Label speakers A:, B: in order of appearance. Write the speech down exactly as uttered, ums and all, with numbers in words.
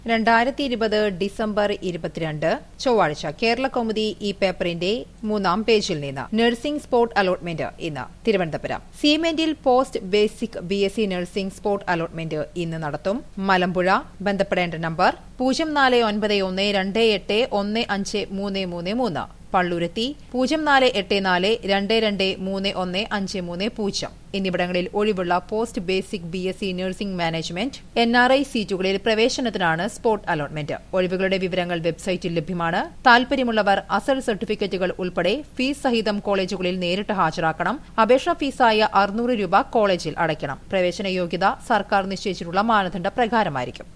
A: രണ്ടായിരത്തി ഇരുപത് ഡിസംബർ ഇരുപത്തിരണ്ട് ചൊവ്വാഴ്ച കേരള കൗമുദി ഈ പേപ്പറിന്റെ മൂന്നാം പേജിൽ നിന്ന് നഴ്സിംഗ് സ്പോട്ട് അലോട്ട്മെന്റ് ഇന്ന് തിരുവനന്തപുരം സീമെന്റിൽ post basic B S C nursing spot allotment ഇന്ന് നടത്തും. മലമ്പുഴ ബന്ധപ്പെടേണ്ട നമ്പർ പൂജ്യം നാല് ഒൻപത് ഒന്ന് രണ്ട് എട്ട് ഒന്ന് അഞ്ച് മൂന്ന് മൂന്ന് മൂന്ന്. പള്ളുരുത്തി പൂജ്യം നാല് എട്ട് നാല് രണ്ട് രണ്ട് മൂന്ന് ഒന്ന് അഞ്ച് മൂന്ന് പൂജ്യം എന്നിവിടങ്ങളിൽ ഒഴിവുള്ള post basic B S C nursing management N R I സീറ്റുകളിൽ പ്രവേശനത്തിനാണ് സ്പോട്ട് അലോട്ട്മെന്റ്. ഒഴിവുകളുടെ വിവരങ്ങൾ വെബ്സൈറ്റിൽ ലഭ്യമാണ്. താൽപര്യമുള്ളവർ അസൽ സർട്ടിഫിക്കറ്റുകൾ ഉൾപ്പെടെ ഫീസ് സഹിതം കോളേജുകളിൽ നേരിട്ട് ഹാജരാക്കണം. അപേക്ഷാ ഫീസായ അറുന്നൂറ് രൂപ കോളേജിൽ അടയ്ക്കണം. പ്രവേശന യോഗ്യത സർക്കാർ നിശ്ചയിച്ചിട്ടുള്ള മാനദണ്ഡ പ്രകാരമായിരിക്കും.